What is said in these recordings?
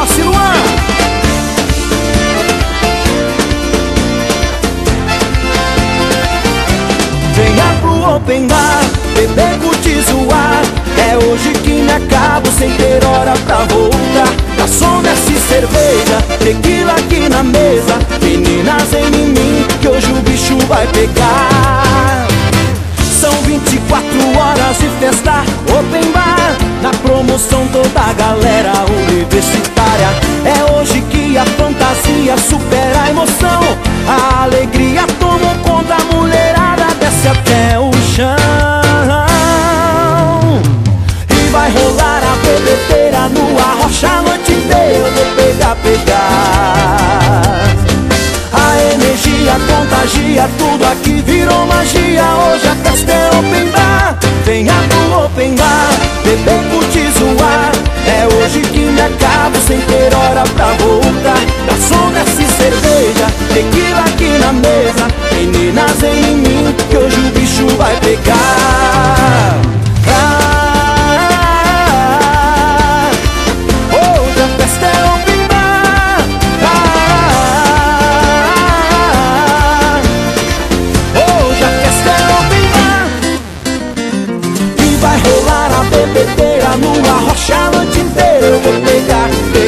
Rossi Luan. Venha pro open bar, beber, curtir, zoar. É hoje que me acabo sem ter hora pra voltar. Garçom, desce cerveja, tequila aqui na mesa. Meninas em mim, que hoje o bicho vai pegar. São 24 horas de festa, open bar. Na promoção toda a galera universitária. É hoje que a fantasia supera a emoção. A alegria toma conta, a mulherada desce até o chão. E vai rolar a bebedeira no arrocha a noite inteira. Eu vou pegar. A energia contagia, tudo aqui virou magia. Hoje a festa é open bar. Venha pro open bar, beber, curtir, zoar. É hoje que me acabo sem ter hora pra voltar. Garçom, desce cerveja, tequila aqui na mesa. Meninas em mim, que hoje o bicho vai pegar. Hoje a festa é open bar. Hoje a festa é open bar. E vai rolar a bebedeira no arrocha a noite inteira. Eu vou pegar.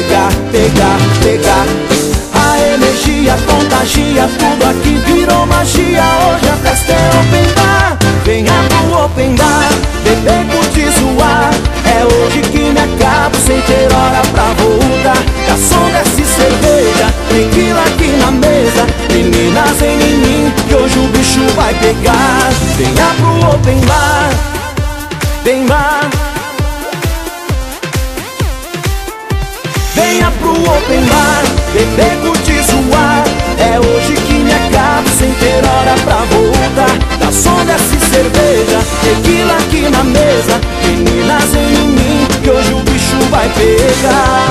A energia contagia, tudo aqui virou magia. Hoje a festa é open bar. Venha pro open bar, beber, curtir, zoar. É hoje que me acabo sem ter hora pra voltar. Garçom, desce cerveja, tequila aqui na mesa. Meninas em mim, que hoje o bicho vai pegar. Venha pro open bar, vem bar. Venha pro open bar, beber, curtir, zoar. É hoje que me acabo sem ter hora pra voltar. Garçom, desce cerveja, tequila aqui na mesa. Meninas em mim, que hoje o bicho vai pegar.